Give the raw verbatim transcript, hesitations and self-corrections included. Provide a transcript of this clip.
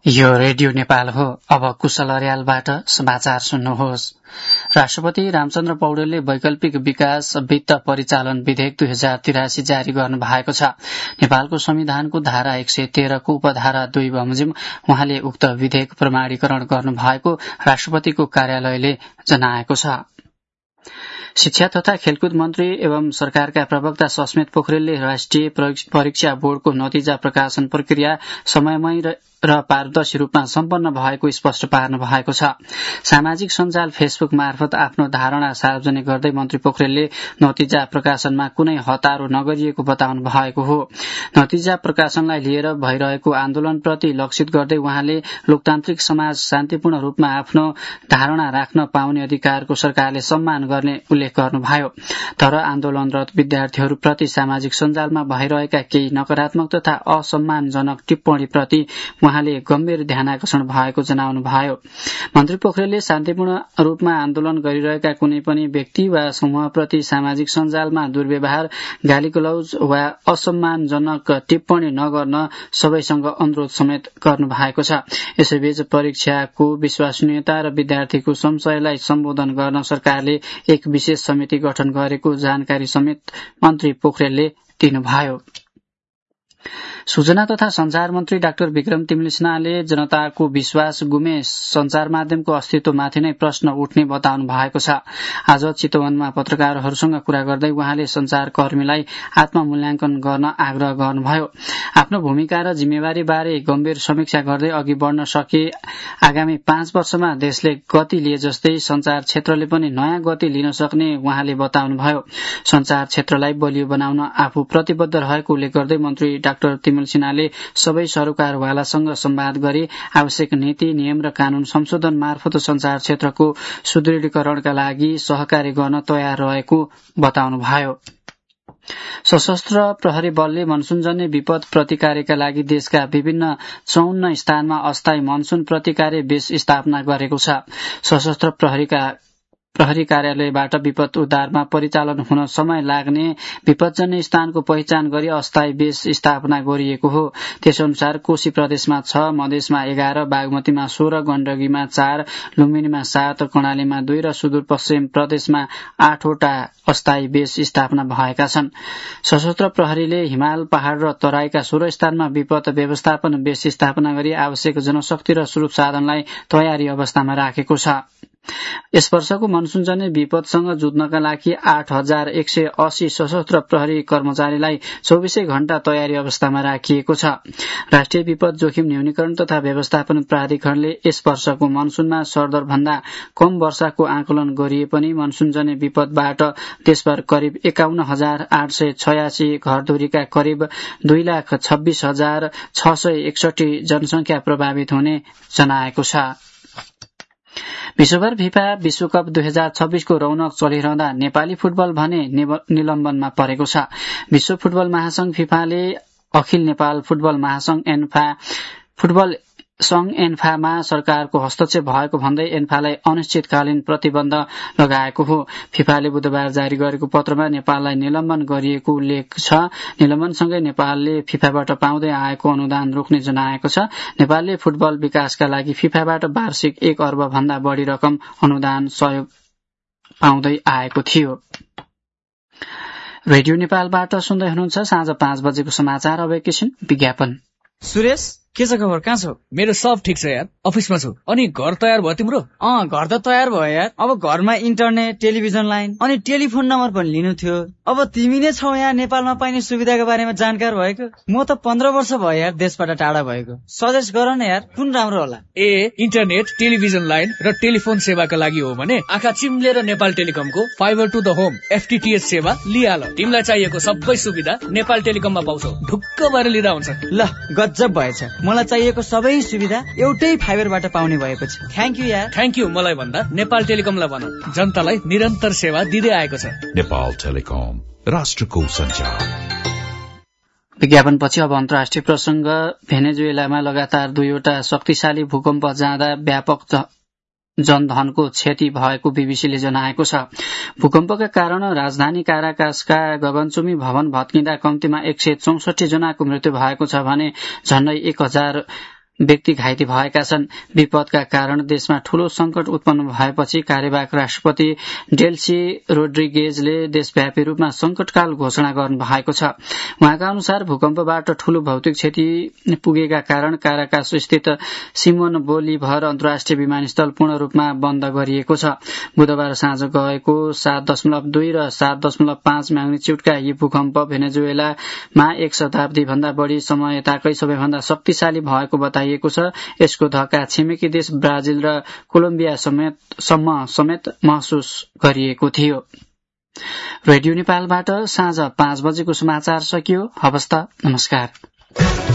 यो रेडियो नेपाल हो। अब कुशल अर्यालबाट समाचार सुन्नुहोस्। राष्ट्रपति रामचन्द्र पौडेलले वैकल्पिक विकास वित्त परिचालन विधेयक दुई हजार तिरासी जारी गर्नु भएको छ। नेपालको संविधानको धारा एक सय तेह्रको उपधारा दुई बमोजिम उहाँले उक्त विधेयक प्रमाणीकरण गर्नु भएको राष्ट्रपतिको कार्यालयले जनाएको छ। शिक्षा तथा खेलकुद मन्त्री एवं सरकारका प्रवक्ता सस्मित पोखरेलले राष्ट्रिय परीक्षा बोर्डको नतिजा प्रकाशन प्रक्रिया समयमै र पारदर्शी रूपमा सम्पन्न भएको स्पष्ट पार्नु भएको छ। सामाजिक सञ्जाल फेसबुक मार्फत आफ्नो धारणा सार्वजनिक गर्दै मन्त्री पोखरेलले नतिजा प्रकाशनमा कुनै हतारो नगरिएको बताउनु भएको हो। नतिजा प्रकाशनलाई लिएर भइरहेको आन्दोलनप्रति लक्षित गर्दै उहाँले लोकतान्त्रिक समाज शान्तिपूर्ण रूपमा आफ्नो धारणा राख्न पाउने अधिकारको सरकारले सम्मान गर्ने उल्लेख गर्नुभयो। तर आन्दोलनरत विद्यार्थीहरूप्रति सामाजिक सञ्जालमा भइरहेका केही नकारात्मक तथा असम्मानजनक टिप्पणीप्रति उहाँले गम्भीर ध्यानाकर्षण भएको जनाउनुभयो। मन्त्री पोखरेलले शान्तिपूर्ण रूपमा आन्दोलन गरिरहेका कुनै पनि व्यक्ति वा समूहप्रति सामाजिक सञ्जालमा दुर्व्यवहार, गालीगलौज वा असम्मानजनक टिप्पणी नगर्न सबैसँग अनुरोध समेत गर्नु भएको छ। यसैबीच परीक्षाको विश्वसनीयता र विद्यार्थीको संशयलाई सम्बोधन गर्न सरकारले एक विशेष समिति गठन गरेको जानकारी समेत मन्त्री पोखरेलले दिनुभयो। सूचना तथा संचार मन्त्री डाक्टर विक्रम तिमलिसनाले जनताको विश्वास गुमे संचार माध्यमको अस्तित्वमाथि नै प्रश्न उठ्ने बताउनु भएको छ। आज चितवनमा पत्रकारहरूसँग कुरा गर्दै उहाँले संचारकर्मीलाई आत्ममूल्याङ्कन गर्न आग्रह गर्नुभयो। आफ्नो भूमिका र जिम्मेवारी बारे गम्भीर समीक्षा गर्दै अघि बढ्न सके आगामी पाँच वर्षमा देशले गति लिए जस्तै संचार क्षेत्रले पनि नयाँ गति लिन सक्ने उहाँले बताउनुभयो। संचार क्षेत्रलाई बलियो बनाउन आफू प्रतिबद्ध रहेको उल्लेख गर्दै मन्त्री डाक्टर तिमल सिन्हाले सबै सरकारवालासँग संवाद गरी आवश्यक नीति, नियम र कानून संशोधन मार्फत संचार क्षेत्रको सुदृढीकरणका लागि सहकार्य गर्न तयार रहेको बताउनुभयो। सशस्त्र प्रहरी बलले मनसूनजन्य विपद प्रतिकारका लागि देशका विभिन्न चौन्न स्थानमा अस्थायी मनसून प्रतिकार बेस स्थापना गरेको छ। सशस्त्र प्रहरीका प्रहरी कार्यालयबाट विपद उद्धारमा परिचालन हुन समय लाग्ने विपदजन्य स्थानको पहिचान गरी अस्थायी बेस स्थापना गरिएको हो। त्यसअनुसार कोशी प्रदेशमा छ, मधेसमा एघार, बागमतीमा सोह्र, गण्डकीमा चार, लुम्बिनीमा सात, कर्णालीमा दुई र सुदूरपश्चिम प्रदेशमा आठवटा अस्थायी बेस स्थापना भएका छन्। सशस्त्र प्रहरीले हिमाल, पहाड़ र तराईका सोह्र स्थानमा विपद व्यवस्थापन बेस स्थापना गरी आवश्यक जनशक्ति र स्रोत साधनलाई तयारी अवस्थामा राखेको छ। यस वर्षको मनसूनजन्य विपदसँग जुझ्नका लागि आठ हजार एक सय अस्सी सशस्त्र प्रहरी कर्मचारीलाई चौबिसै घण्टा तयारी अवस्थामा राखिएको छ। राष्ट्रिय विपद जोखिम न्यूनीकरण तथा व्यवस्थापन प्राधिकरणले यस वर्षको मनसूनमा सरदर भन्दा कम वर्षाको आकलन गरिए पनि मनसूनजन्य विपदबाट देशभर करिब एकाउन्न हजार आठ सय छयासी घरधुरीका करिब दुई लाख छब्बीस हजार छ सय एकसठी जनसंख्या प्रभावित हुने जनाएको छ। विश्वभर फिफा विश्वकप दुई हजार छब्बीसको रौनक चलिरहँदा नेपाली फुटबल भने निलम्बनमा परेको छ। विश्व फुटबल महासंघ फिफाले अखिल नेपाल फुटबल महासंघ एन्फा फुटबल संघ एन्फामा सरकारको हस्तक्षेप भएको भन्दै एन्फालाई अनिश्चितकालीन प्रतिबन्ध लगाएको हो। फिफाले बुधबार जारी गरेको पत्रमा नेपाललाई निलम्बन गरिएको उल्लेख छ। निलम्बनसँगै नेपालले फिफाबाट पाउँदै आएको अनुदान रोक्ने जनाएको छ। नेपालले फुटबल विकासका लागि फिफाबाट वार्षिक एक अर्ब भन्दा बढ़ी रकम अनुदान सहयोग पाउँदै आएको थियो। रेडियो नेपालबाट सुन्दै हुनुहुन्छ साँझ पाँच बजेको समाचार। अब एकैछिन विज्ञापन। सुरेश, के छ खबर? कहाँ छौ? मेरो सब ठिक छ यार, अफिसमा छु। अनि घर तयार भयो तिम्रो? अँ, घर त तयार भयो यार। अब घरमा इन्टरनेट, टेलिभिजन लाइन अनि टेलिफोन नम्बर पनि लिनु थियो। अब तिमी नै छौ यहाँ नेपालमा पाइने सुविधाको बारेमा जानकार भएको। म त पन्ध्र वर्ष भयो यार देशबाट टाढा भएको। सजेस्ट गर न यार, कुन राम्रो होला? ए, इन्टरनेट, टेलिभिजन लाइन र टेलिफोन सेवाका लागि हो भने आँखा चिम्लेर नेपाल टेलिकमको fibre to the home FTTH सेवा लिहाल। तिमीलाई चाहिएको सबै सुविधा नेपाल टेलिकममा पाउँछौ। ढुक्क भएर लिँदा हुन्छ। ल, गजब भएछ। मलाई चाहिएको सबै सुविधा एउटै फाइबरबाट पाउने भएको छ। थ्याङ्क यू यार। थ्याङ्क यू मलाई भन्दा नेपाल टेलिकमलाई भन, जनतालाई निरन्तर सेवा दिँदै आएको छ। नेपाल टेलिकम, राष्ट्रको सञ्चार। विज्ञापनपछि अब अन्तर्राष्ट्रिय प्रसंग। भेनेजुएलामा लगातार दुईवटा शक्तिशाली भूकम्प जाँदा व्यापक जनधनको क्षति भएको बीबीसीले जनाएको छ। भूकम्पका कारण राजधानी काराकासका गगनचुम्बी भवन भत्किँदा कम्तीमा एक सय चौसठी जनाको मृत्यु भएको छ भने झण्डै एक हजार व्यक्ति घाइते भएका छन्। विपदका कारण देशमा ठूलो संकट उत्पन्न भएपछि कार्यवाहक राष्ट्रपति डेल्सी रोड्रिगेजले देशव्यापी रूपमा संकटकाल घोषणा गर्नु भएको छ। उहाँका अनुसार भूकम्पबाट ठूलो भौतिक क्षति पुगेका कारण काराकास स्थित सिमोन बोलिभर अन्तर्राष्ट्रिय विमानस्थल पूर्ण रूपमा बन्द गरिएको छ। बुधबार साँझ गएको सात दशमलव दुई र सात दशमलव पाँच म्याग्निच्युडका यी भूकम्प भेनेजुएलामा एक शताब्दी भन्दा बढ़ी समय यताकै सबैभन्दा शक्तिशाली भएको बताइएको छ। यसको धक्का छिमेकी देश ब्राजिल र कोलम्बिया समेत सम्म समेत महसुस गरिएको थियो। रेडियो नेपालबाट साँझ पाँच बजेको समाचार सकियो। हवस् त, नमस्कार।